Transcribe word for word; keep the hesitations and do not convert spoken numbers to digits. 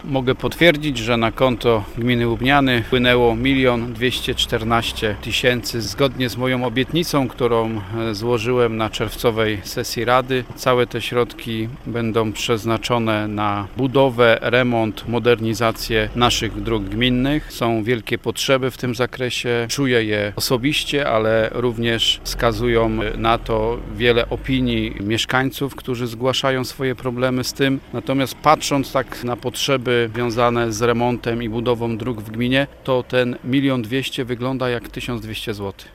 Mogę potwierdzić, że na konto gminy Łubniany wpłynęło milion dwieście czternaście tysięcy. Zgodnie z moją obietnicą, którą złożyłem na czerwcowej sesji Rady, całe te środki będą przeznaczone na budowę, remont, modernizację naszych dróg gminnych. Są wielkie potrzeby w tym zakresie. Czuję je osobiście, ale również wskazują na to wiele opinii mieszkańców, którzy zgłaszają swoje problemy z tym. Natomiast patrząc tak na potrzeby związane z remontem i budową dróg w gminie, to ten milion dwieście wygląda jak tysiąc dwieście złotych.